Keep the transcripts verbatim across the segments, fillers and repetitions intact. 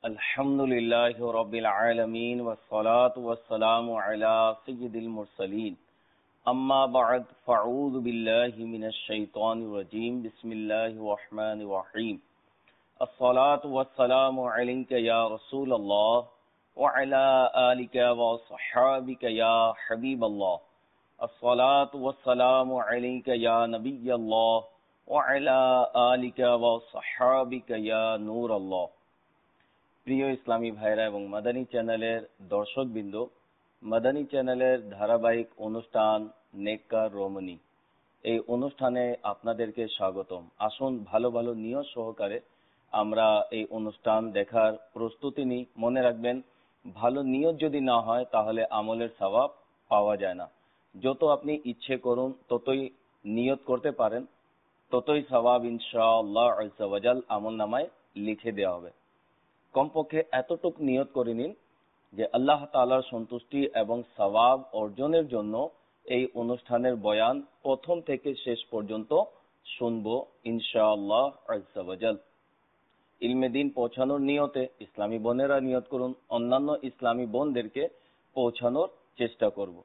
अल्हम्दुलिल्लाहि रब्बिल आलमीन वस्सलातु वस्सलामु अला सय्यिदिल मुरसलीन अम्मा बअद फ़अऊज़ु बिल्लाहि मिनश शैतानिर रजीम बिस्मिल्लाहिर रहमानिर रहीम अस्सलातु वस्सलामु अलैका या रसूलल्लाह व अला आलिका व अस्हाबिका या हबीबल्लाह अस्सलातु वस्सलामु अलैका या नबियल्लाह व अला आलिका व अस्हाबिका या नूरल्लाह। প্রিয় ইসলামী ভাইরা এবং মাদানী চ্যানেলের দর্শকবৃন্দ, মাদানী চ্যানেলের ধারাবাহিক অনুষ্ঠান নেককার রমণী, এই অনুষ্ঠানে আপনাদেরকে স্বাগতম। আসুন ভালো ভালো নিয়ত সহকারে আমরা এই অনুষ্ঠান দেখার প্রস্তুতি নিই। মনে রাখবেন, ভালো নিয়ত যদি না হয় তাহলে আমলের সওয়াব পাওয়া যায় না। যত আপনি ইচ্ছে করুন ততই নিয়ত করতে পারেন, ততই সওয়াব ইনশাআল্লাহ আজ্জা ওয়া জাল আমলনামায় লিখে দেওয়া হবে। কমপক্ষে এতটুক নিয়ত করে নিন যে আল্লাহ তাআলার সন্তুষ্টি এবং সওয়াব অর্জনের জন্য এই অনুষ্ঠানের বয়ান প্রথম থেকে শেষ পর্যন্ত শুনবো ইনশাআল্লাহ আজ্জা ওয়া জাল। ইলমে দ্বীন পৌঁছানোর নিয়তে ইসলামী বোনেরা নিয়ত করুন, অন্যান্য ইসলামী বোনদেরকে পৌঁছানোর চেষ্টা করব।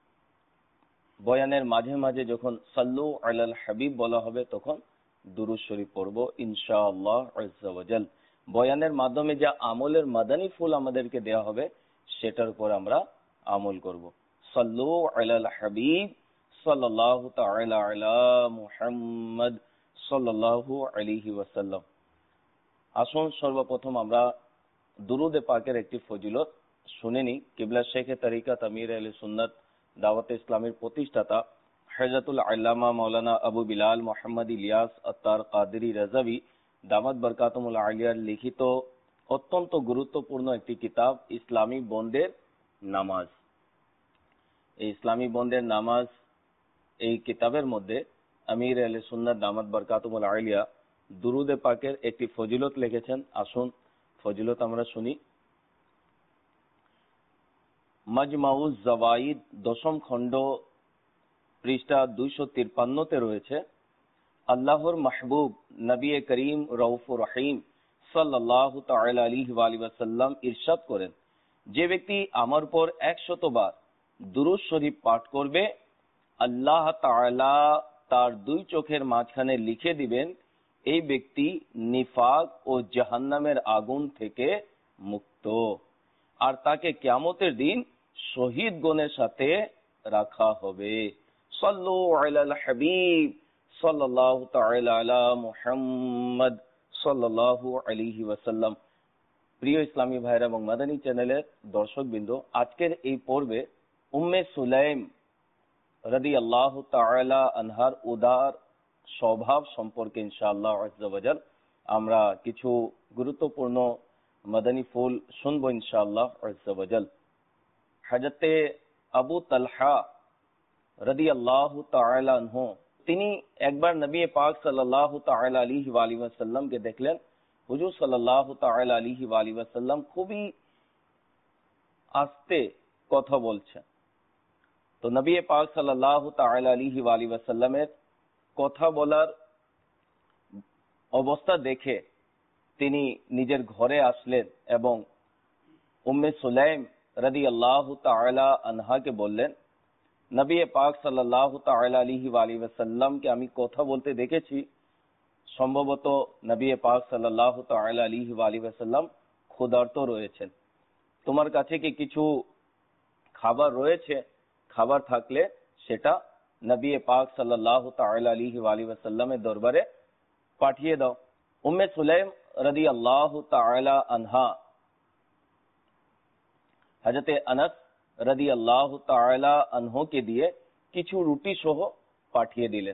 বয়ানের মাঝে মাঝে যখন সাল্লু আলাল হাবিব বলা হবে তখন দুরূদ শরীফ পড়ব ইনশাআল্লাহ আজ্জা ওয়া জাল। বয়ানের মাধ্যমে যা আমলের মাদানী ফুল আমাদেরকে দেওয়া হবে সেটার উপর আমরা আমল করব। সাল্লু আলাল হাবিব সাল্লাল্লাহু তাআলা আলা মুহাম্মদ সাল্লাল্লাহু আলাইহি ওয়াসাল্লাম। আসুন সর্বপ্রথম আমরা দুরুদে পাকের একটি ফজিলত শুনে নিই। কিবলা শেখে তরিকাত আমির আহলে সুন্নাত দাওয়াতে ইসলামের প্রতিষ্ঠাতা হযরতুল আল্লামা মাওলানা আবু বিলাল মুহাম্মদ ইলিয়াস আত্তার কাদেরী রাজাভী দামাত বরকাতুল আলিয়ার লিখিত অত্যন্ত গুরুত্বপূর্ণ একটি কিতাব ইসলামী বোনদের নামাজ। এই ইসলামী বোনদের নামাজ এই কিতাবের মধ্যে আমির আহলে সুন্নাত দামাত বরকাতুল আলিয়া দুরুদে পাকের একটি ফজিলত লিখেছেন। আসুন ফজিলত আমরা শুনি। মাজমাউজ জাওয়াইদ দশম খণ্ড পৃষ্ঠা দুইশো তিপ্পান্নতে রয়েছে, আল্লাহর মাহবুব নবী করিম রউফুর রহিম সাল্লাল্লাহু তাআলা আলাইহি ওয়া সাল্লাম ইরশাদ করেন, যে ব্যক্তি আমার উপর একশত বার দুরূদ শরীফ পাঠ করবে, আল্লাহ তাআলা তার দুই চোখের মাঝখানে লিখে দিবেন এই ব্যক্তি নিফাক ও জাহান্নামের আগুন থেকে মুক্ত, আর তাকে কিয়ামতের দিন শহীদ গণের সাথে রাখা হবে। সাল্লু আলাল হাবিব সাল্লাল্লাহু তাআলা আলা মুহাম্মদ সাল্লাল্লাহু আলাইহি ওয়াসাল্লাম। প্রিয় ইসলামী ভাইরা এবং মাদানী চ্যানেলের দর্শকবৃন্দ, আজকের এই পর্বে উম্মে সুলাইম রাদিয়াল্লাহু তাআলা আনহার উদার স্বভাব সম্পর্কে ইনশাআল্লাহ আজ্জা ওয়া জাল আমরা কিছু গুরুত্বপূর্ণ মাদানী ফুল শুনবো ইনশাআল্লাহ আজ্জা ওয়া জাল। হযরতে আবু তালহা রাদিয়াল্লাহু তাআলা আনহু তিনি একবার নবী পাক সাল্লাল্লাহু তাআলা আলাইহি ওয়া সাল্লামকে দেখলেন। হুজুর সাল্লাল্লাহু তাআলা আলাইহি ওয়া সাল্লাম খুবই আস্তে কথা বলছেন। তো নবী পাক সাল্লাল্লাহু তাআলা আলাইহি ওয়া সাল্লামের কথা বলার অবস্থা দেখে তিনি নিজের ঘরে আসলেন এবং উম্মে সুলাইম রাদিয়াল্লাহু তাআলা আনহাকে বললেন, নবী পাক সাল্লাল্লাহু তাআলা আলাইহি ওয়া সাল্লামকে আমি কথা বলতে দেখেছি, সম্ভবত নবী পাক সাল্লাল্লাহু তাআলা আলাইহি ওয়া সাল্লাম ক্ষুধার্ত রয়েছেন, তোমার কাছে কি কিছু খাবার রয়েছে? খাবার থাকলে সেটা নবী পাক সাল্লাল্লাহু তাআলা আলাইহি ওয়া সাল্লামের দরবারে পাঠিয়ে দাও। উম্মে সুলাইম রাদিয়াল্লাহু তাআলা আনহা হযরতে আনাস রাদিয়াল্লাহু তাআলা আনহুকে দিয়ে কিছু রুটি সহ পাঠিয়ে দিলেন।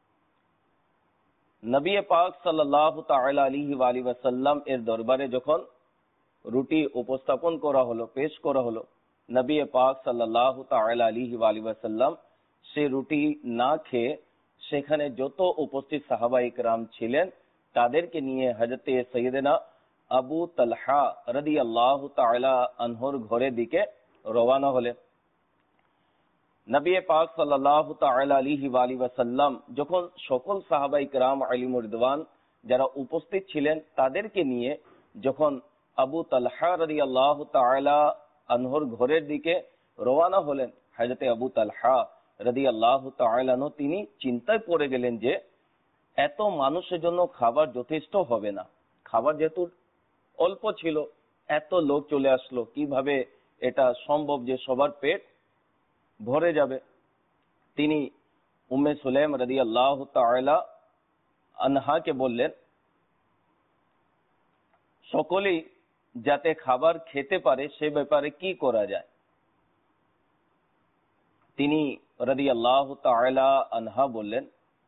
নবী পাক সাল্লাল্লাহু তাআলা আলাইহি ওয়া সাল্লাম এর দরবারে যখন রুটি উপস্থাপন করা হলো, পেশ করা হলো, নবী পাক সাল্লাল্লাহু তাআলা আলাইহি ওয়া সাল্লাম সে রুটি না খেয়ে সেখানে যত উপস্থিত সাহাবায়ে কেরাম ছিলেন তাদেরকে নিয়ে হযরতে সাইয়েদনা আবু তালহা রাদিয়াল্লাহু তাআলা আনহুর ঘরের দিকে রওনা হলেন। নবী পাক সাল্লাল্লাহু তাআলা আলাইহি ওয়া সাল্লাম যখন সকল সাহাবায়ে কেরাম আলিমুর রিদওয়ান যারা উপস্থিত ছিলেন তাদেরকে নিয়ে যখন আবু তালহা রাদিয়াল্লাহু তাআলা আনহুর ঘরের দিকে রওনা হলেন। হযরতে আবু তালহা রাদিয়াল্লাহু তাআলা আনহু তিনি চিন্তায় পড়ে গেলেন যে এত মানুষের জন্য খাবার যথেষ্ট হবে না, খাবার যেহেতু অল্প ছিল, এত লোক চলে আসলো, কিভাবে এটা সম্ভব যে সবার পেট ভরে যাবে। তিনি উম্মে সুলাইম রাদিয়াল্লাহু তাআলা আনহাকে বললেন সকলেই যাতে খাবার খেতে পারে সে ব্যাপারে কি করা যায়। তিনি রাদিয়াল্লাহু তাআলা আনহা বললেন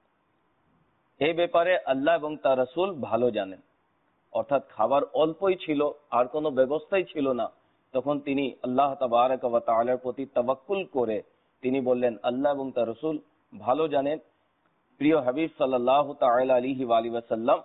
এই ব্যাপারে আল্লাহ এবং তার রাসূল ভালো জানেন। অর্থাৎ খাবার অল্পই ছিল, আর কোনো ব্যবস্থাই ছিল না। তখন তিনি আল্লাহ তাবারক ওয়া তাআলার প্রতি তাওয়াক্কুল করে তিনি বললেন আল্লাহ এবং তার রাসূল ভালো জানেন। প্রিয় হাবিব সাল্লাল্লাহু তাআলা আলাইহি ওয়া আলিহি ওয়াসাল্লাম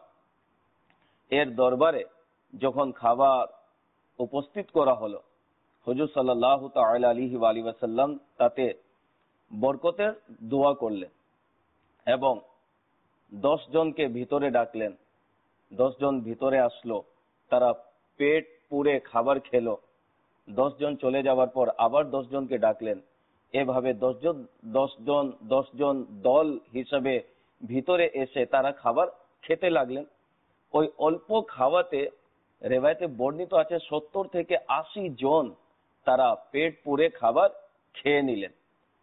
এর দরবারে যখন খাবার উপস্থিত করা হলো, হুজুর সাল্লাল্লাহু তাআলা আলাইহি ওয়া আলিহি ওয়াসাল্লাম তাতে বরকতের দোয়া করলেন এবং দশ জনকে ভিতরে ডাকলেন। দশ জন ভিতরে আসলো, তারা পেট পুরে খাবার খেলো। দশ জন চলে যাওয়ার পর আবার দশ জনকে ডাকলেন। এভাবে দশ জন দশ জন দশ জন দল হিসাবে ভিতরে এসে তারা খাবার খেতে লাগলেন। ওই অল্প খাওয়াতে রেওয়ায়েতে বর্ণিত আছে সত্তর থেকে আশি জন তারা পেট পুরে খাবার খেয়ে নিলেন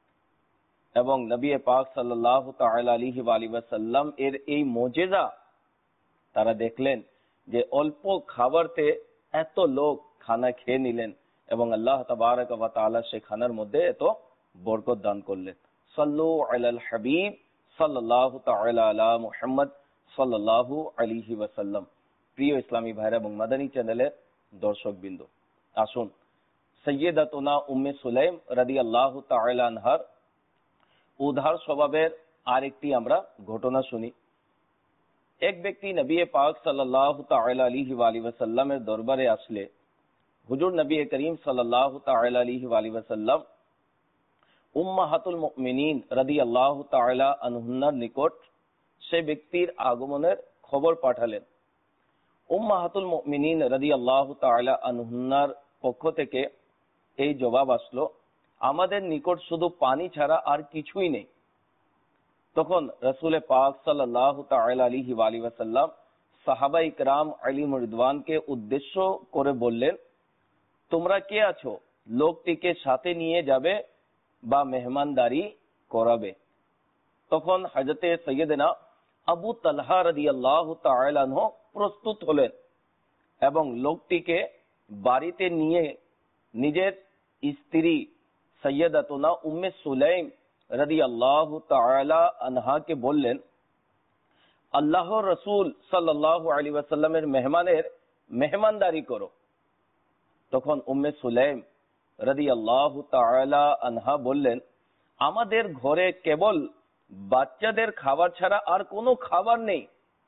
এবং নবী পাক সাল্লাল্লাহু তাআলা আলাইহি ওয়া আলিহি ওয়াসাল্লাম এর এই মুজিজা তারা দেখলেন যে অল্প খাবারতে এত লোক খানা খেয়ে নিলেন এবং আল্লাহ তাবারক ওয়া তাআলা সেই খানার মধ্যে এত বরকত দান করলেন। সাল্লু আলাল হাবিব সাল্লাল্লাহু তাআলা আলা মুহাম্মদ সাল্লাল্লাহু আলাইহি ওয়াসাল্লাম। প্রিয় ইসলামী ভাইরা এবং মাদানী চ্যানেলের দর্শকবৃন্দ, আসুন সাইয়্যিদাতুনা উম্মে সুলাইম রাদিয়াল্লাহু তাআলা আনহার উদার স্বভাবের আরেকটি আমরা ঘটনা শুনি। এক ব্যক্তি নবী পাক সাল্লাল্লাহু তাআলা আলাইহি ওয়া আলিহি ওয়াসাল্লামের দরবারে আসলে হুজুর নবী করিম সাল্লাল্লাহু তাআলা আলাইহি ওয়া আলিহি ওয়াসাল্লাম উম্মাহাতুল মুমিনিন রাদিয়াল্লাহু তাআলা আনহুন্নার নিকট সে ব্যক্তির আগমনের খবর পাঠালেন। উম্মাহাতুল মুমিনিন রাদিয়াল্লাহু তাআলা আনহুন্নার পক্ষ থেকে এই জবাব আসলো, আমাদের নিকট শুধু পানি ছাড়া আর কিছুই নেই। তখন রাসূল পাক সাল্লাল্লাহু তাআলা আলাইহি ওয়া আলিহি ওয়াসাল্লাম সাহাবা ইকরাম আলাইহিম রিদওয়ানকে উদ্দেশ্য করে বললেন, তোমরা কে আছো? লোকটিকে সাথে নিয়ে যাবে বা মেহমানদারি করাবে। তখন হযরতে সাইয়েদনা আবু তালহা রাদিয়াল্লাহু তাআলা আনহু প্রস্তুত হলেন এবং লোকটিকে বাড়িতে নিয়ে নিজের স্ত্রী সাইয়্যিদাতুনা উম্মে সুলাইম রাদিয়াল্লাহু তাআলা আনহাকে বললেন, আল্লাহর রাসূল সাল্লাল্লাহু আলাইহি ওয়াসাল্লামের মেহমানের মেহমানদারি করো। তখন উম্মে সুলাইম রাদিয়াল্লাহু তাআলা আনহা বললেন, আমাদের ঘরে কেবল বাচ্চাদের খাবার ছাড়া আর কোনো খাবার নেই।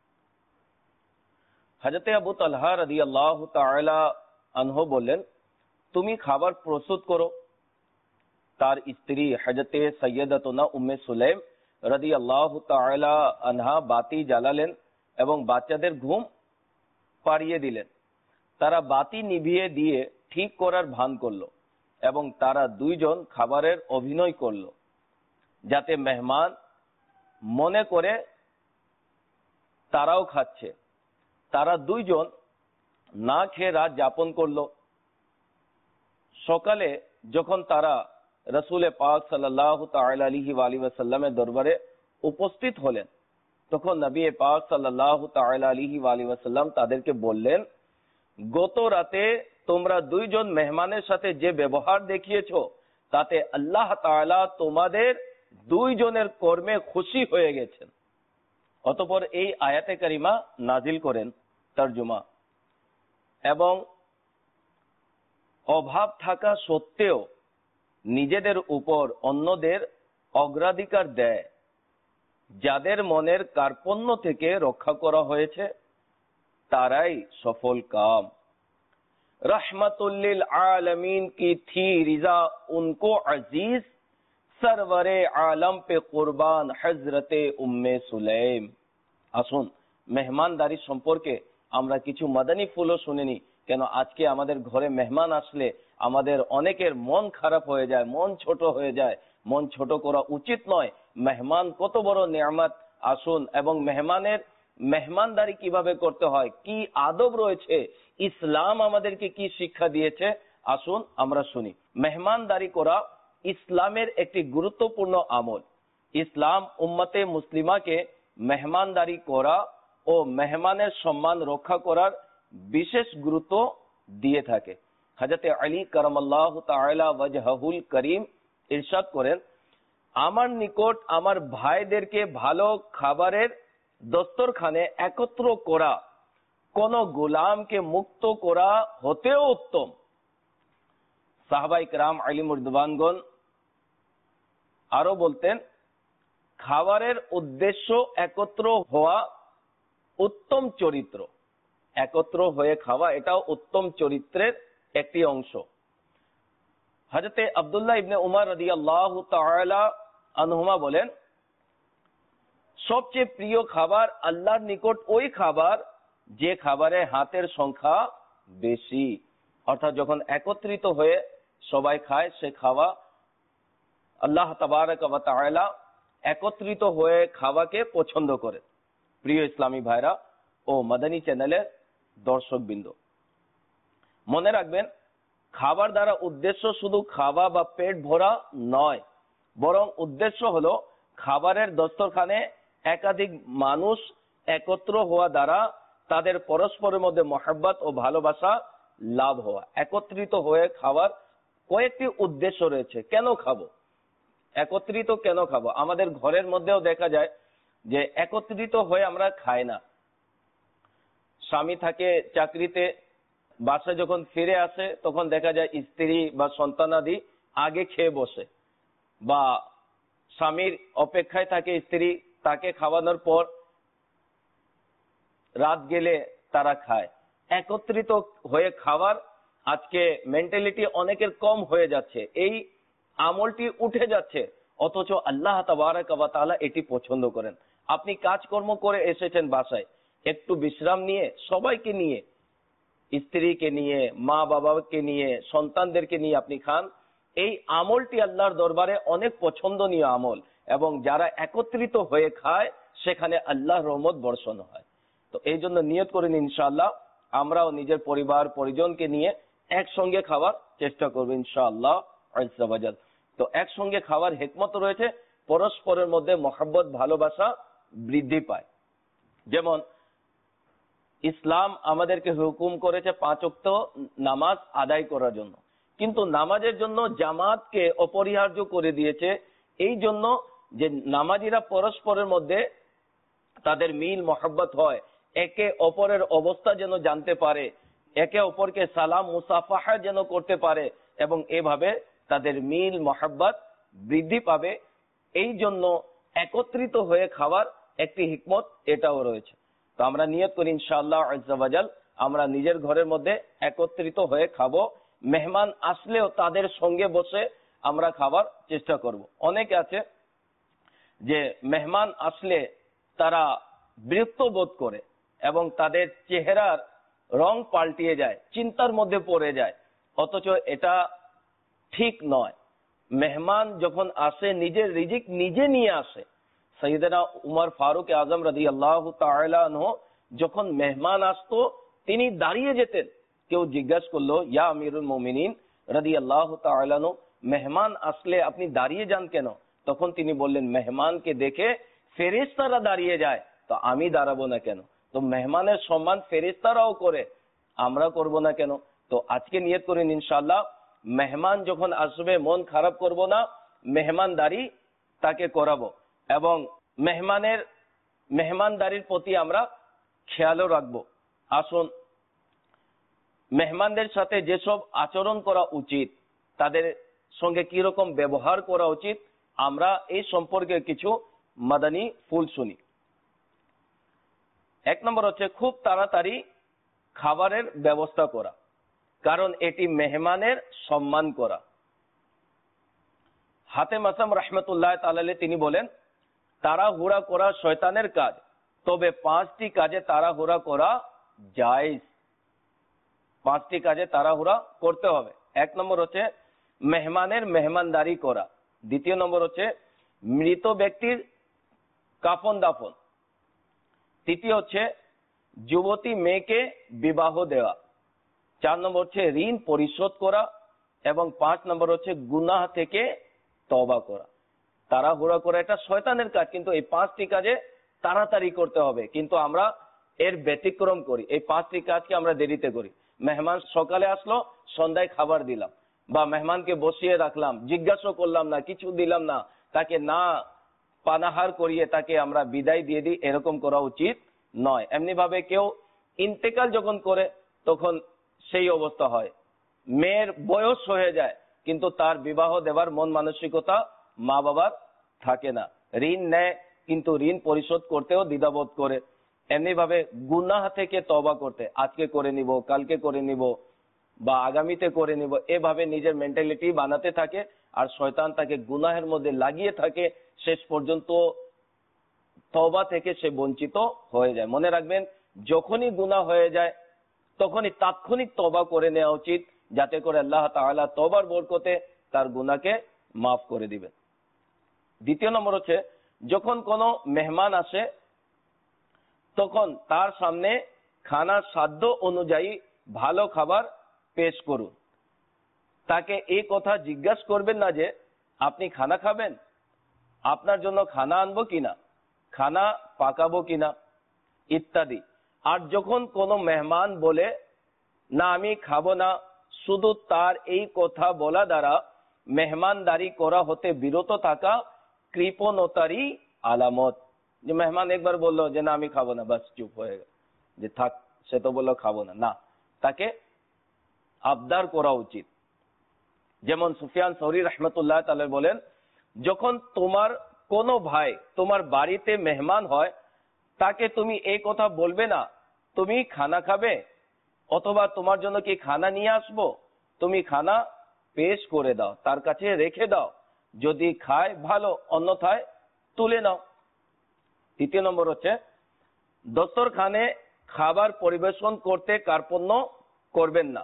হযরতে আবু তালহা রাদিয়াল্লাহু তাআলা আনহু বললেন, তুমি খাবার প্রস্তুত করো। তার স্ত্রী হযরতে সাইয়্যিদাতুনা উম্মে সুলাইম রাদিয়াল্লাহু তাআলা আনহা বাতি জ্বালালেন এবং বাচ্চাদের ঘুম পাড়িয়ে দিলেন। তারা বাতি নিভিয়ে দিয়ে ঠিক করার ভান করলো এবং তারা দুইজন খাবারের অভিনয় করলো যাতে মেহমান মনে করে তারাও খাচ্ছে। তারা দুইজন না খেয়ে রাত যাপন করলো। সকালে যখন তারা রাসূল পাক সাল্লাল্লাহু তাআলা আলাইহি ওয়া আলিহি ওয়াসাল্লামের দরবারে উপস্থিত হলেন, তখন নবী পাক সাল্লাল্লাহু তাআলা আলাইহি ওয়া আলিহি ওয়াসাল্লাম তাদেরকে বললেন, গত রাতে তোমরা দুইজন মেহমানের সাথে যে ব্যবহার দেখিয়েছো তাতে আল্লাহ তাআলা তোমাদের দুইজনের কর্মে খুশি হয়ে গেছেন। অতঃপর এই আয়াতে কারিমা নাজিল করেন তরজমা, এবং অভাব থাকা সত্ত্বেও নিজেদের উপর অন্যদের অগ্রাধিকার দেয়, যাদের মনের কার্পণ্য থেকে রক্ষা করা হয়েছে তারাই সফল কাম। रहमतुल लिल आलमीन की थी रिजा उनको अजीज, सरवरे आलम पे कुर्बान हजरते उम्मे सुलैम। আসুন মেহমানদারি সম্পর্কে আমরা কিছু মাদানী ফুলও শুনে নি, কেন আজকে আমাদের ঘরে মেহমান আসলে আমাদের অনেকের মন খারাপ হয়ে যায়, মন ছোট হয়ে যায়। মন ছোট করা উচিত নয়। মেহমান কত বড় নিয়ামত। আসুন এবং মেহমানের মেহমানদারি কিভাবে করতে হয়, কি আদব রয়েছে, ইসলাম আমাদেরকে কি শিক্ষা দিয়েছে, আসুন আমরা শুনি। মেহমানদারি করা ইসলামের একটি গুরুত্বপূর্ণ আমল। ইসলাম উম্মতে মুসলিমাকে মেহমানদারি করা ও মেহমানের সম্মান রক্ষা করার বিশেষ গুরুত্ব দিয়ে থাকে। হযরত আলী কারামাল্লাহু তাআলা ওয়াজহুল করিম ইরশাদ করেন, আমার নিকট আমার ভাইদেরকে ভালো খাবারের দস্তরখানে একত্র করা কোন গোলামকে মুক্ত করা হতেও উত্তম। সাহাবায়ে কেরাম আলিম রিদওয়ানগণ আরো বলতেন, খাবারের উদ্দেশ্য একত্র হওয়া উত্তম চরিত্র। একত্র হয়ে খাওয়া এটাও উত্তম চরিত্রের একটি অংশ। হযরতে আব্দুল্লাহ ইবনে উমর রাদিয়াল্লাহু তাআলা আনহুমা বলেন, সবচেয়ে প্রিয় খাবার আল্লাহর নিকট ওই খাবার যে খাবারে হাতের সংখ্যা বেশি। অর্থাৎ যখন একত্রিত হয়ে সবাই খায় সে খাওয়া আল্লাহ তাবারক ওয়া তাআলা একত্রিত হয়ে খাওয়াকে পছন্দ করে। প্রিয় ইসলামী ভাইরা ও মাদানী চ্যানেলের দর্শকবৃন্দ, মনে রাখবেন খাবার দ্বারা উদ্দেশ্য শুধু খাওয়া বা পেট ভরা নয়, বরং উদ্দেশ্য হলো খাবারের দস্তরখানে একাধিক মানুষ একত্র হওয়া দ্বারা তাদের পরস্পরের মধ্যে মহব্বত ও ভালোবাসা লাভ হওয়া। একত্রিত হয়ে খাওয়ার কয়েকটি উদ্দেশ্য রয়েছে। কেন খাবো, একত্রিত কেন খাবো? আমাদের ঘরের মধ্যেও দেখা যায় যে একত্রিত হয়ে আমরা খাই না। স্বামী থাকে চাকরিতে, বাসায় যখন ফিরে আসে তখন দেখা যায় স্ত্রী বা সন্তানাদি আগে খেয়ে বসে, বা স্বামীর অপেক্ষায় থাকে স্ত্রী, তাকে খাওয়ানোর পর রাত গেলে তারা খায়। একত্রিত হয়ে খাওয়ার আজকে মেন্টালিটি অনেকের কম হয়ে যাচ্ছে, এই আমলটি উঠে যাচ্ছে, অথচ আল্লাহ তাবারক ওয়া তাআলা এটি পছন্দ করেন। আপনি কাজকর্ম করে এসেছেন বাসায়, একটু বিশ্রাম নিয়ে সবাইকে নিয়ে, স্ত্রীকে নিয়ে, মা বাবাকে নিয়ে, সন্তানদেরকে নিয়ে আপনি খান। এই আমলটি আল্লাহর দরবারে অনেক পছন্দনীয় আমল, এবং যারা একত্রিত হয়ে খায় সেখানে আল্লাহর রহমত বর্ষণ হয়। তো এই জন্য নিয়ত করেন ইনশাআল্লাহ আমরাও নিজের পরিবার পরিজনকে নিয়ে একসঙ্গে খাওয়ার চেষ্টা করবো ইনশাআল্লাহ আযজা ওয়া জাল। তো একসঙ্গে খাওয়ার হিকমত রয়েছে, পরস্পরের মধ্যে মহব্বত ভালোবাসা বৃদ্ধি পায়। যেমন ইসলাম আমাদেরকে হুকুম করেছে পাঁচ ওয়াক্ত নামাজ আদায় করার জন্য, কিন্তু নামাজের জন্য জামাতকে অপরিহার্য করে দিয়েছে, এই জন্য যে নামাজিরা পরস্পরের মধ্যে তাদের মিল মহব্বত হয়, একে অপরের অবস্থা যেন জানতে পারে, একে অপরকে সালাম মুসাফাহা যেন করতে পারে, এবং এভাবে তাদের মিল মহব্বত বৃদ্ধি পাবে। এই জন্য একত্রিত হয়ে খাওয়ার একটি হিকমত এটাও রয়েছে। তো আমরা নিয়ত করি ইনশাআল্লাহ আযজা ওয়া জাল আমরা নিজের ঘরের মধ্যে একত্রিত হয়ে খাবো, মেহমান আসলেও তাদের সঙ্গে বসে আমরা খাবার চেষ্টা করব। অনেকে আছে যে মেহমান আসলে তারা বিরক্ত বোধ করে এবং তাদের চেহারার রং পাল্টিয়ে যায়, চিন্তার মধ্যে পড়ে যায়, অথচ এটা ঠিক নয়। মেহমান যখন আসে নিজের রিজিক নিজে নিয়ে আসে। সৈয়দনা উমর ফারুক আজম রাদিয়াল্লাহু তাআলা আনহু যখন মেহমান আসতো তিনি দাঁড়িয়ে যেতেন। কেউ জিজ্ঞাসা করলো, ইয়া আমিরুল মুমিনিন রাদিয়াল্লাহু তাআলা আনহু, মেহমান আসলে আপনি দাঁড়িয়ে যান কেন? তখন তিনি বললেন, মেহমানকে দেখে ফেরেশতারা দাঁড়িয়ে যায়, তো আমি দাঁড়াবো না কেন? তো মেহমানের সম্মান ফেরেশতারাও করে, আমরা করব না কেন? তো আজকে নিয়ত করেন ইনশাআল্লাহ মেহমান যখন আসবে মন খারাপ করব না, মেহমানদারি তাকে করাবো, এবং মেহমানের মেহমানদারির প্রতি আমরা খেয়ালও রাখবো। আসুন মেহমানদের সাথে যেসব আচরণ করা উচিত, তাদের সঙ্গে কি রকম ব্যবহার করা উচিত, আমরা এই সম্পর্কে কিছু মাদানী ফুল শুনি। এক নম্বর হচ্ছে খুব তাড়াতাড়ি খাবারের ব্যবস্থা করা, কারণ এটি মেহমানের সম্মান করা। হাতেম আসাম রহমতুল্লাহ তাআলা তিনি বলেন, তাড়াহুড়া করা শয়তানের কাজ, তবে পাঁচটি কাজে তাড়াহুড়া করা জায়েজ। পাঁচটি কাজে তাড়াহুড়া করতে হবে। এক নম্বর হচ্ছে মেহমানের মেহমানদারি করা। দ্বিতীয় নম্বর হচ্ছে মৃত ব্যক্তির কাফন দাফন। তৃতীয় হচ্ছে যুবতী মেয়েকে বিবাহ দেওয়া। চার নম্বর হচ্ছে ঋণ পরিশোধ করা এবং পাঁচ নম্বর হচ্ছে গুনাহ থেকে তওবা করা। তাড়াহুড়া করা এটা শয়তানের কাজ, কিন্তু এই পাঁচটি কাজে তাড়াতাড়ি করতে হবে, কিন্তু আমরা এর ব্যতিক্রম করি। এই পাঁচটি কাজকে আমরা দেরিতে করি। মেহমান সকালে আসলো, সন্ধ্যায় খাবার দিলাম, বা মেহমানকে বসিয়ে রাখলাম, জিজ্ঞাসা করলাম না, কিছু দিলাম না, তাকে না পানাহার করিয়ে তাকে আমরা বিদায় দিয়ে দিই, এরকম করা উচিত নয়। এমনি ভাবে কেউ ইন্তেকাল যখন করে তখন সেই অবস্থা হয়, মেয়ের বয়স হয়ে যায় কিন্তু তার বিবাহ দেওয়ার মন মানসিকতা মা বাবার থাকে না। ঋণ নেয় কিন্তু ঋণ পরিশোধ করতেও দ্বিধাবোধ করে। এমনি ভাবে গুনাহ থেকে তওবা করতে, আজকে করে নিব, কালকে করে নিব, বা আগামীতে করে নিব, এভাবে নিজের মেন্টালিটি বানাতে থাকে আর শয়তান তাকে গুনাহের মধ্যে লাগিয়ে থাকে, শেষ পর্যন্ত তওবা থেকে সে বঞ্চিত হয়ে যায়। মনে রাখবেন, যখনই গুনাহ হয়ে যায় তখনই তাৎক্ষণিক তওবা করে নেওয়া উচিত, যাতে করে আল্লাহ তাআলা তওবার বরকতে তার গুনাহকে মাফ করে দিবেন। দ্বিতীয় নম্বর হচ্ছে যখন কোনো মেহমান আসে তখন তার সামনে খানার সাধ্য অনুযায়ী ভালো খাবার পেশ করুন। তাকে এই কথা জিজ্ঞাসা করবেন না যে আপনি খানা খাবেন, আপনার জন্য খানা আনবো কিনা, খানা পাকাবো কিনা ইত্যাদি। আর যখন কোনো মেহমান বলে না আমি খাবো না, শুধু তার এই কথা বলা দ্বারা মেহমানদারি করা হতে বিরত থাকা কৃপণতারই আলামত। যে মেহমান একবার বললো যে না আমি খাবো না, বাস চুপ হয়ে গেল, যে থাক, সে তো বললো খাবো না, না, তাকে আবদার করা উচিত। যেমন সুফিয়ান সৌরি রহমতুল্লাহ তাআলা বলেন, যখন তোমার কোনো ভাই তোমার বাড়িতে মেহমান হয় তাকে তুমি এই কথা বলবে না তুমি খানা খাবে, অথবা তোমার জন্য কি খানা নিয়ে আসবো, তুমি খানা পেশ করে দাও, তার কাছে রেখে দাও, যদি খায় ভালো, অন্যথায় তুলে নাও। তৃতীয় নম্বর হচ্ছে দস্তরখানে খাবার পরিবেশন করতে কার্পণ্য করবেন না।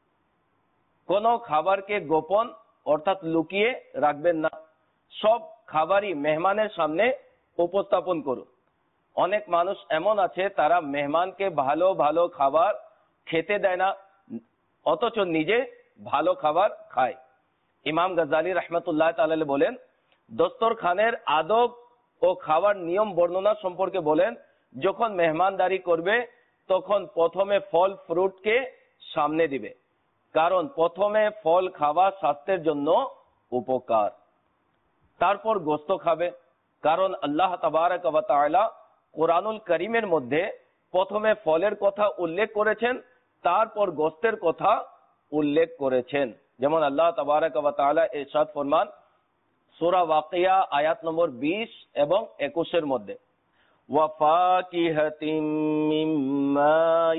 কোনো খাবারকে গোপন অর্থাৎ লুকিয়ে রাখবেন না, সব খাবারই মেহমানের সামনে উপস্থাপন করুন। অনেক মানুষ এমন আছে তারা মেহমানকে ভালো ভালো খাবার খেতে দেয় না, অথচ নিজে ভালো খাবার খায়। ইমাম গজালি রহমতুল্লাহ তাআলা বলেন, দস্তরখানের আদব ও খাবার নিয়ম বর্ণনা সম্পর্কে বলেন, যখন মেহমানদারি করবে তখন প্রথমে ফল ফ্রুটকে সামনে দিবে, কারণ প্রথমে ফল খাওয়া স্বাস্থ্যের জন্য উপকার। তারপর গোশত খাবে, কারণ আল্লাহ তাবারক ওয়া তাআলা কোরআনুল কারীমের মধ্যে প্রথমে ফলের কথা উল্লেখ করেছেন, তারপর গোশতের কথা উল্লেখ করেছেন। যেমন আল্লাহ তাবারক ওয়া তাআলা ইরশাদ ফরমান সূরা ওয়াকিয়া আয়াত নম্বর বিশ এবং একুশ এর মধ্যে, ওয়া ফাকিহাতিম মিম্মা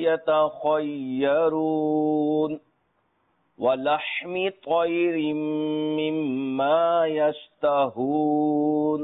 ইয়াতাখায়্যারুন ওয়া লাহমি তায়রিম মিম্মা ইয়াশতাহুন।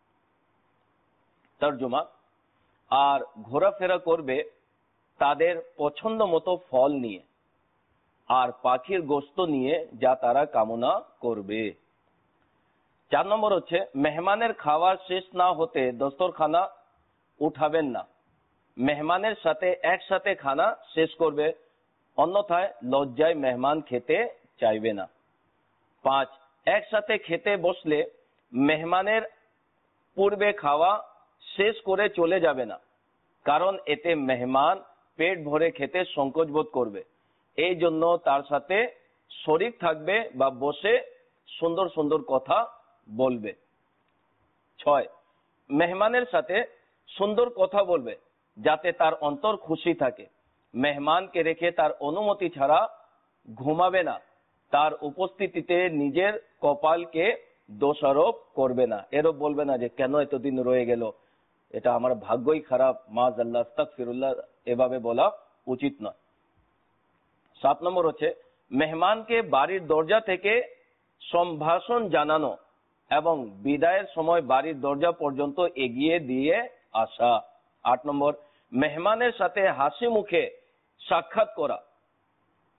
তরজমা, আর ঘোরাফেরা করবে তাদের পছন্দ মতো ফল নিয়ে আর পাখির গোশত নিয়ে যা তারা কামনা করবে। চার নম্বর হচ্ছে মেহমানের খাওয়া শেষ না হতে দস্তরখানা উঠাবেন না, মেহমানের সাথে একসাথে খানা শেষ করবে, অন্যথায় লজ্জায় মেহমান খেতে চাইবে না। পাঁচ, একসাথে খেতে বসলে মেহমানের পূর্বে খাওয়া শেষ করে চলে যাবে না, কারণ এতে মেহমান পেট ভরে খেতে সংকোচ বোধ করবে, এই জন্য তার সাথে শরীক থাকবে বা বসে সুন্দর সুন্দর কথা বলবে। ছয়, মেহমানের সাথে সুন্দর কথা বলবে যাতে তার অন্তর খুশি থাকে, মেহমানকে রেখে তার অনুমতি ছাড়া ঘুমাবে না, তার উপস্থিতিতে নিজের কপালকে দোষারোপ করবে না, এরূপ বলবে না যে কেন এতদিন রয়ে গেল, এটা আমার ভাগ্যই খারাপ, মাআযাল্লাহ, আস্তাগফিরুল্লাহ, এভাবে বলা উচিত নয়। সাত নম্বর হচ্ছে মেহমানকে বাড়ির দরজা থেকে সম্ভাষণ জানানো এবং বিদায়ের সময় বাড়ির দরজা পর্যন্ত এগিয়ে দিয়ে আসা। আট নম্বর, মেহমানের সাথে হাসি মুখে সাক্ষাৎ করা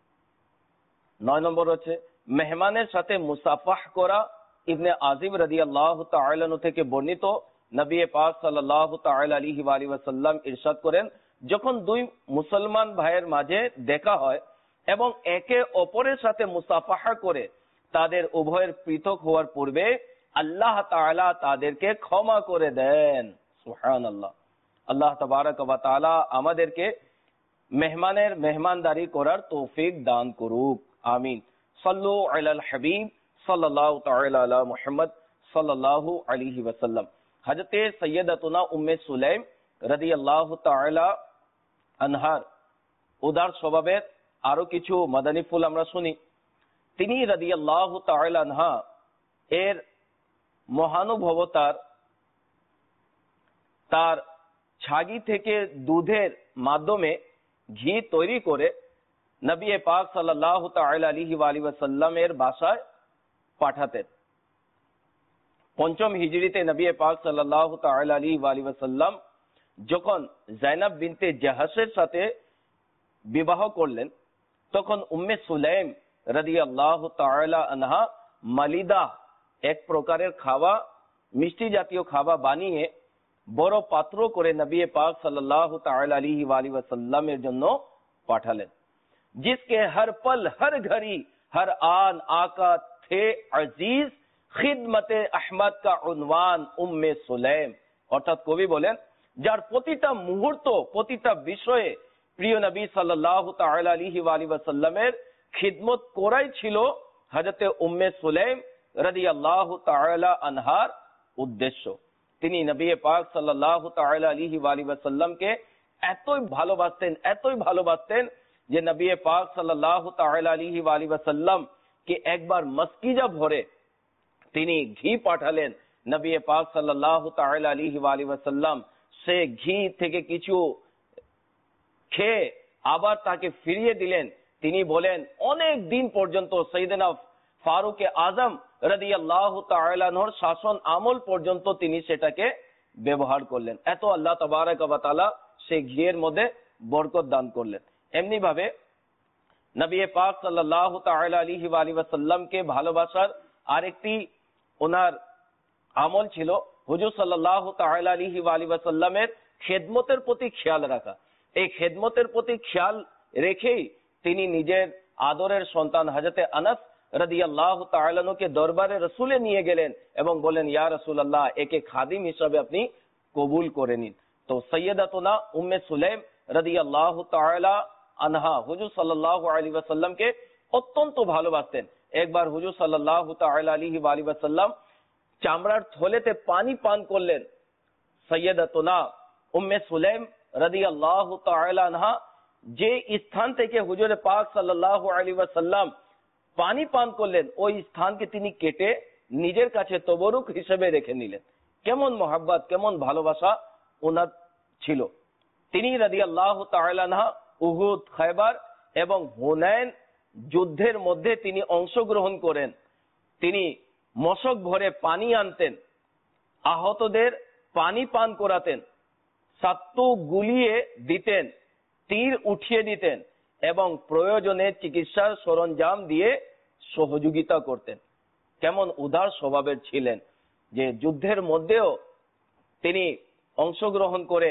নয় নম্বর হচ্ছে মেহমানের সাথে মুসাফাহ করা। ইবনে আজিম রাদিয়াল্লাহু তাআলা আনহু থেকে বর্ণিত, নবী পাক সাল্লাল্লাহু তাআলা আলাইহি ওয়া আলিহি ওয়াসাল্লাম ইরশাদ করেন, যখন দুই মুসলমান ভাইয়ের মাঝে দেখা হয় এবং একে অপরের সাথে মুসাফাহা করে তাদের উভয়ের পৃথক হওয়ার পূর্বে আল্লাহ তাআলা তাদেরকে ক্ষমা করে দেন। সুবহানাল্লাহ। আল্লাহ তাবারক ওয়া তাআলা আমাদেরকে মেহমানের মেহমানদারি করার তৌফিক দান করুক, আমিন। সাল্লু আলাল হাবিব সাল্লাল্লাহু তাআলা আলা মুহাম্মদ সাল্লাল্লাহু আলাইহি ওয়াসাল্লাম। হযরতে সৈয়দাতুনা উম্মে সুলাইম রাদিয়াল্লাহু তাআলা আনহার উদার স্বভাবের আরো কিছু মাদানী ফুল আমরা শুনি। তিনি রাদিয়াল্লাহু তাআলা আনহা এর মহানুভবতার, তার ছাগি থেকে দুধের মাধ্যমে ঘি তৈরি করে নবী পাক সাল্লাল্লাহু তাআলা আলাইহি ওয়া আলিহি ওয়াসাল্লামের বাসায় পাঠাতেন। পঞ্চম হিজরিতে নবী পাক সাল্লাল্লাহু তাআলা আলাইহি ওয়া আলিহি ওয়াসাল্লাম যখন যায়নাব বিনতে জাহাসের সাথে বিবাহ করলেন, তখন উম্মে সুলাইম রাদিয়াল্লাহু তাআলা আনহা মালিদা, এক প্রকারের খাওয়া, মিষ্টি জাতীয় খাওয়া বানিয়ে বড় পাত্র করে নবী পাক সাল্লাল্লাহু তাআলা আলাইহি ওয়া আলিহি ওয়াসাল্লামের জন্য পাঠালেন। जिसके हर पल हर घड़ी हर आन आका थे अजीज, খিদমতে আহমদ কা উনওয়ান উম্মে সুলাইম। অর্থাৎ কবি বলেন, যার প্রতিটা মুহূর্ত, প্রতিটা বিষয়ে প্রিয় নবী সাল্লাল্লাহু তাআলা আলাইহি ওয়া আলিহি ওয়াসাল্লামের খিদমত করাই ছিল হযরতে উম্মে সুলাইম রাদিয়াল্লাহু তাআলা আনহার উদ্দেশ্য। তিনি নবী পাক সাল্লাল্লাহু তাআলা আলাইহি ওয়া আলিহি ওয়াসাল্লামকে এতই ভালোবাসতেন, এতই ভালোবাসতেন যে নবী পাক সাল্লাল্লাহু তাআলা আলাইহি ওয়া আলিহি ওয়াসাল্লাম কে একবার মস্কিজা ভরে তিনি ঘি পাঠালেন। নবী পাক সাল্লাল্লাহু তাআলা আলাইহি ওয়া আলিহি ওয়াসাল্লাম সে ঘি থেকে কিছু খেয়ে আবার তাকে ফিরিয়ে দিলেন। তিনি বলেন, অনেক দিন পর্যন্ত সাইয়েদনা ফারুক আজম রাদিয়াল্লাহু তাআলা আনহুর শাসন আমল পর্যন্ত তিনি সেটাকে ব্যবহার করলেন। এত আল্লাহ তাবারক ওয়া তাআলা সেই ঘিয়ের মধ্যে বরকত দান করলেন। এমনি ভাবে নবী পাক সাল্লাল্লাহু তাআলা আলাইহি ওয়া আলিহি ওয়াসাল্লামকে ভালোবাসার আরেকটি ওনার আমল ছিল হুজুর সাল্লাল্লাহু তাআলা আলাইহি ওয়া আলিহি ওয়াসাল্লামের খেদমতের প্রতি খেয়াল রাখা। এই খেদমতের প্রতি খেয়াল রেখেই তিনি নিজের আদরের সন্তান হযরতে আনাস রাদিয়াল্লাহু তাআলা আনহুকে দরবারে রাসূলে নিয়ে গেলেন এবং বলেন, ইয়া রাসূলুল্লাহ, একে খাদিম হিসাবে আপনি কবুল করে নিন। তো সাইয়্যিদাতুনা উম্মে সুলাইম রাদিয়াল্লাহু তাআলা আনহা হুজুর সাল্লাল্লাহু আলাইহি ওয়াসাল্লামকে অত্যন্ত ভালোবাসতেন। একবার হুজুর সাল্লাল্লাহু তাআলা আলাইহি ওয়া আলিহি ওয়াসাল্লাম চামড়ার থলেতে পানি পান করলেন। সাইয়্যিদাতুনা উম্মে সুলাইম রাদিয়াল্লাহু তাআলা আনহা যে স্থান থেকে হুজুর পাক সাল্লাল্লাহু আলাইহি ওয়াসাল্লাম পানি পান করলেন, ওই স্থানকে তিনি কেটে নিজের কাছে তবরুক হিসেবে রেখে নিলেন। কেমন মহব্বত, কেমন ভালোবাসা ওনার ছিল। তিনি রাদিয়াল্লাহু তাআলা আনহা উহুদ, খায়বার এবং হুনাইন যুদ্ধের মধ্যে তিনি অংশগ্রহণ করেন। তিনি মশক ভরে পানি আনতেন, আহতদের পানি পান করাতেন, সাত্তু গুলিয়ে দিতেন, তীর উঠিয়ে দিতেন এবং প্রয়োজনে চিকিৎসার সরঞ্জাম দিয়ে সহযোগিতা করতেন। কেমন উদার স্বভাবের ছিলেন যে যুদ্ধের মধ্যেও তিনি অংশগ্রহণ করে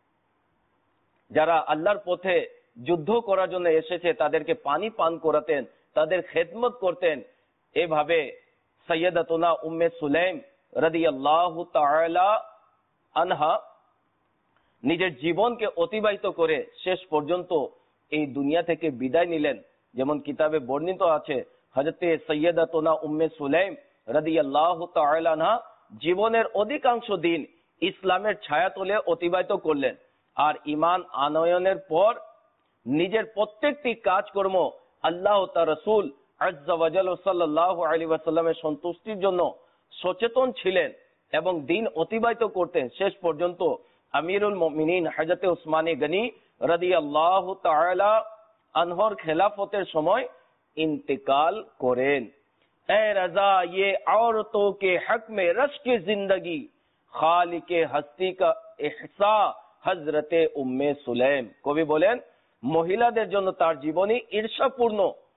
যারা আল্লাহর পথে যুদ্ধ করার জন্য এসেছে তাদেরকে পানি পান করাতেন, তাদের খেদমত করতেন। এভাবে সাইয়্যিদাতুনা উম্মে সুলাইম রাদিয়াল্লাহু তাআলা আনহা নিজের জীবনকে অতিবাহিত করে শেষ পর্যন্ত এই দুনিয়া থেকে বিদায় নিলেন। যেমন কিতাবে বর্ণিত আছে, হযরতে সাইয়্যিদাতুনা উম্মে সুলাইম রাদিয়াল্লাহু তাআলা আনহা জীবনের অধিকাংশ দিন ইসলামের ছায়াতলে অতিবাহিত করলেন। আর ঈমান আনয়নের পর নিজের প্রত্যেকটি কাজকর্ম আল্লাহ ও তার রাসূল আযজা ওয়া জাল্লা সাল্লাল্লাহু আলাইহি ওয়াসাল্লামের সন্তুষ্টির জন্য সচেতন ছিলেন এবং দিন অতিবাহিত করতেন। শেষ পর্যন্ত আমিরুল মুমিনিন হযরতে উসমানে গনি রাদিয়াল্লাহু তাআলা আনহুর খেলাফতের সময় ইন্তেকাল করেন। এ রাজা, ये औरतों के हक में रश की जिंदगी, खालिक हस्ती का इहसा হযরতে উম্মে সুলাইম। কবি বলেন, মহিলাদের জন্য তার জীবনী ঈর্ষাপূর্ণ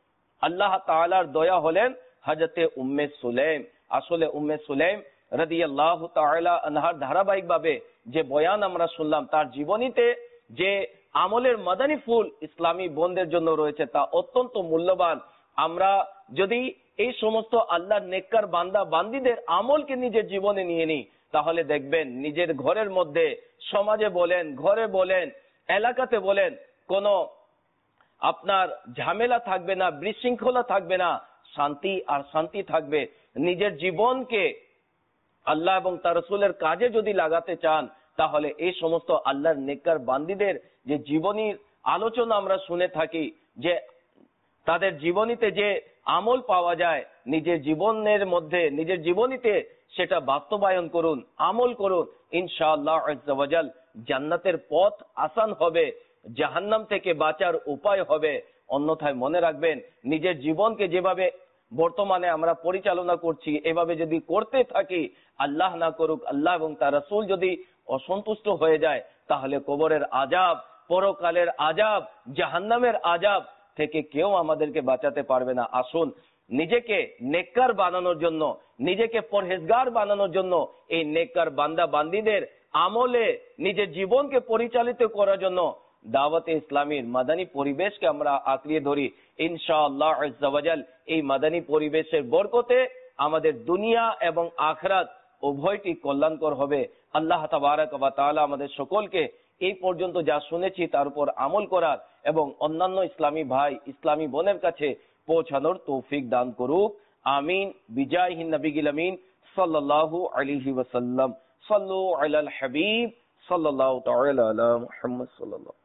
আল্লাহ তাআলার দয়া হলেন হযরতে উম্মে সুলাইম। আসলে উম্মে সুলাইম রাদিয়াল্লাহু তাআলা আনহার ধারাবাহিকভাবে যে বয়ান আমরা শুনলাম, তার জীবনীতে যে আমলের মাদানী ফুল ইসলামী বোনদের জন্য রয়েছে তা অত্যন্ত মূল্যবান। আমরা যদি এই সমস্ত আল্লাহর নেককার বান্দা বান্দীদের আমলকে নিজের জীবনে নিয়ে নিই, তাহলে দেখবেন নিজের ঘরের মধ্যে, সমাজে বলেন, ঘরে বলেন, এলাকাতে বলেন, কোনো আপনার ঝামেলা থাকবে না, বিশৃঙ্খলা থাকবে না, শান্তি আর শান্তি থাকবে। নিজের জীবনকে আল্লাহ এবং তার রাসূলের কাজে যদি লাগাতে চান, তাহলে এই সমস্ত আল্লাহর নেককার বান্দীদের যে জীবনীর আলোচনা আমরা শুনে থাকি, যে তাদের জীবনীতে যে আমল পাওয়া যায়, নিজের জীবনের মধ্যে, নিজের জীবনীতে সেটা বাস্তবায়ন করুন, আমল করুন। ইনশাআল্লাহ আজ্জা ওয়া জাল জান্নাতের পথ আসান হবে, জাহান্নাম থেকে বাঁচার উপায় হবে। অন্যথায় মনে রাখবেন, নিজের জীবনকে যেভাবে বর্তমানে আমরা পরিচালনা করছি, এভাবে যদি করতে থাকি, আল্লাহ না করুক, আল্লাহ এবং তার রাসূল যদি অসন্তুষ্ট হয়ে যায়, তাহলে কবরের আযাব, পরকালের আযাব, জাহান্নামের আযাব থেকে কেউ আমাদেরকে বাঁচাতে পারবে না। আসুন নিজেকে নেককার বানানোর জন্য, নিজেকে পরহেজগার বানানোর জন্য, এই নেককার বান্দা বান্দীদের আমলে নিজের জীবনকে পরিচালিত করার জন্য দাওয়াতে ইসলামীর মাদানী পরিবেশকে আমরা আঁকড়িয়ে ধরি। ইনশাআল্লাহ আজ্জা ওয়া জাল এই মাদানী পরিবেশের বরকতে আমাদের দুনিয়া এবং আখিরাত উভয়টি কল্যাণকর হবে। আল্লাহ তাবারক ওয়া তাআলা আমাদের সকলকে এই পর্যন্ত যা শুনেছি তার উপর আমল করার এবং অন্যান্য ইসলামী ভাই, ইসলামী বোনের কাছে পৌঁছানোর তৌফিক দান করুক। আমিন। বিজাহিন নবিয়িল আমিন সাল্লাল্লাহু আলাইহি ওয়াসাল্লাম। সাল্লু আলাল হাবিব সাল্লাল্লাহু তাআলা আলা মুহাম্মদ সাল্লাল্লাহু